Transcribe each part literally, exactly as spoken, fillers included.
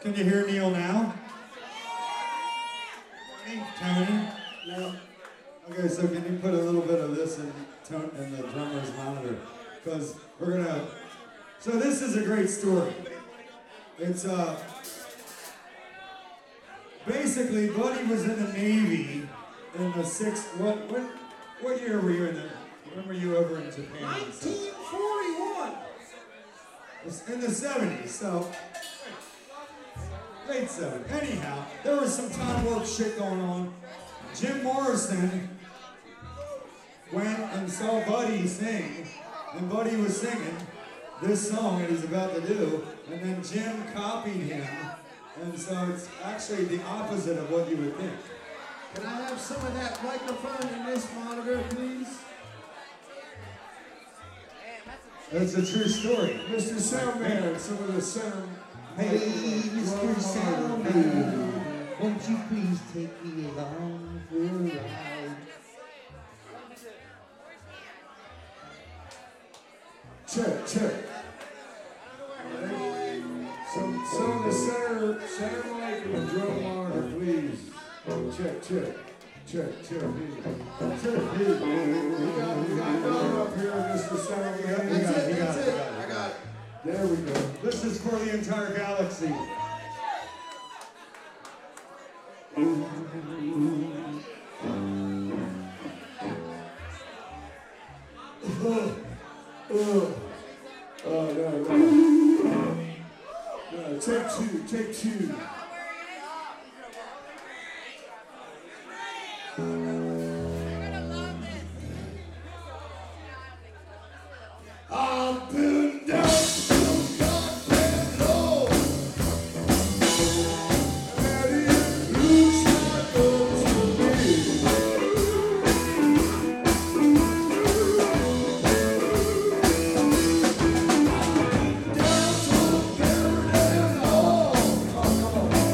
Can you hear Neil now? Tony? No. Okay, so can you put a little bit of this in, tone, in the drummer's monitor? Because we're gonna. So this is a great story. It's uh. Basically, Buddy was in the Navy in the sixth. What what what year were you in the? When were you over in Japan? nineteen forty-one. In the seventies, so. Late seventies. Anyhow, there was some time warp shit going on. Jim Morrison went and saw Buddy sing, and Buddy was singing this song that he's about to do, and then Jim copied him, and so it's actually the opposite of what you would think. Can I have some of that microphone in this monitor, please? That's a true story. Mister Soundman, some of the sound. Hey, Mister Soundman, won't you please take me along for a ride? Check, check. Some, some of the center, center mic and the drum monitor, please. Check, check. Check, check, hey. Check, hey. We got, we got Don up here, Mister Soundman. You got it, you got it, you got it. I got it. There we go. This is for the entire galaxy. Oh, oh, oh, no, no. No, take two, take two. I've been down. Come on.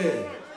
Yeah.